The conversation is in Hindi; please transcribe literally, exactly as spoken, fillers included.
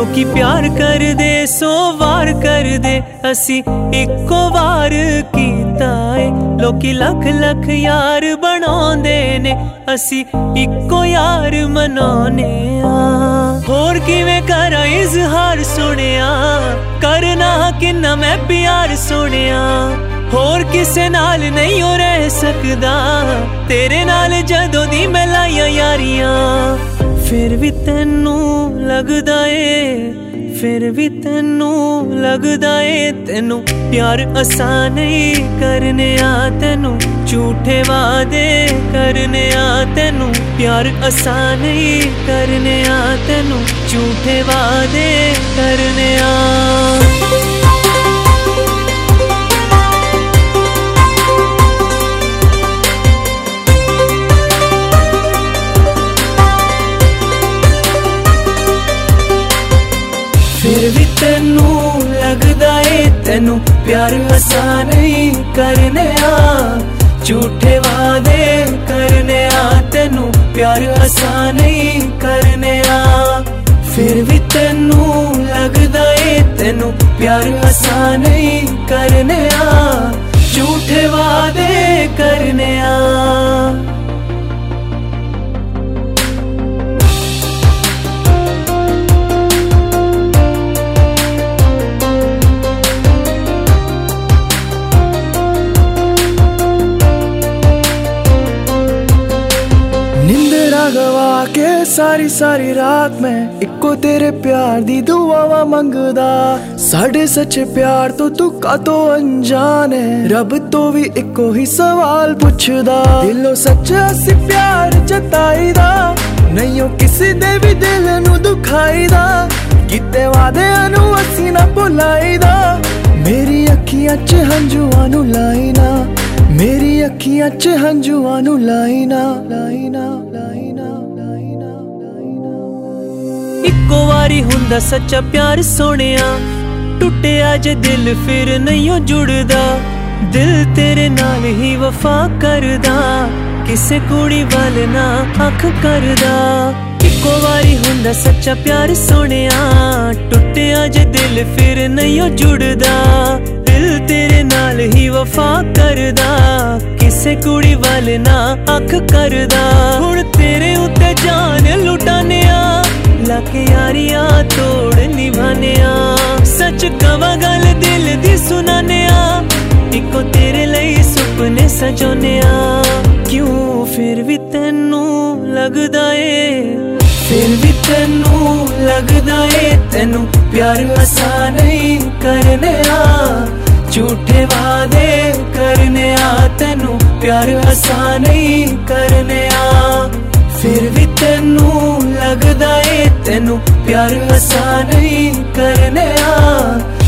लोकी प्यार कर दे सौ वार कर दे, असी इको वार कीता है। लोकी लख लख यार बनाउंदे ने, असी इको यार मनाउने आ। होर किवें करा इजहार सोनिया, करना किन्ना मैं प्यार सोनिया। होर किसे नाल नहीं हो रह सकदा, तेरे नाल जदों दी मैं लाइया यारियां। फिर भी तेनू लगदा ए, फिर भी तेनू लगदा ए, तेनू प्यार आसान नहीं करने आ। तेनू झूठे वादे करने आ, तेनू प्यार आसान नहीं करने आ। तेनू झूठे वादे करने आ। फिर भी तेनू लगदा ए, तेनू प्यार आसान नहीं करने आ। झूठे वादे करने आ, तेनू प्यार आसान नहीं करने आ। फिर भी तेनू लगदा ए, तेनू प्यार आसान नहीं करने आ। झूठे वादे करने आ। गवा के सारी सारी रात में इको तेरे प्यार दी दुआवा मंगदा। साढ़े सच्चे प्यार तो तू कातो अनजान है, रब तो भी इको ही सवाल पुछदा। दिलों सच्चा सी प्यार जताईदा, नहीं हो किसी दे भी दिल नू दुखाईदा। किते वादे नू असी ना भुलाईदा, मेरी अखियां च हंजुआं नू लाईना। मेरी अखियां च हंजुआं नू लाईना लाईना लाईना लाईना लाईना। इको वारी हुंदा सच्चा प्यार सोनिया, टुटिया जे दिल फिर नहीं जुड़दा। दिल तेरे नाल ही वफा करदा, किसे कुड़ी वाल ना अख करदा। इको वारी हुंदा सच्चा प्यार सोनिया, टुटिया जे दिल फिर नहीं जुड़दा। दिल तेरे नाल ही वफा करदा, किसे कुड़ी वाल ना अख करदा। हुण तेरे उत्ते जान लुटाने आ, लाके यारियां तोड़ निभाने आ। सच कवा गल दिल दी सुनाने आ, इको तेरे लई सुपने सजाने आ। क्यों फिर भी तेनू लगदा ए, फिर भी तेनू लगदा ए, तेनू प्यार आसान नहीं करने आ। झूठे वादे करने आ, तेनू प्यार आसान नहीं करने आ। फिर भी तेनू लगदा ए, तेनू प्यार आसान नहीं करने आ।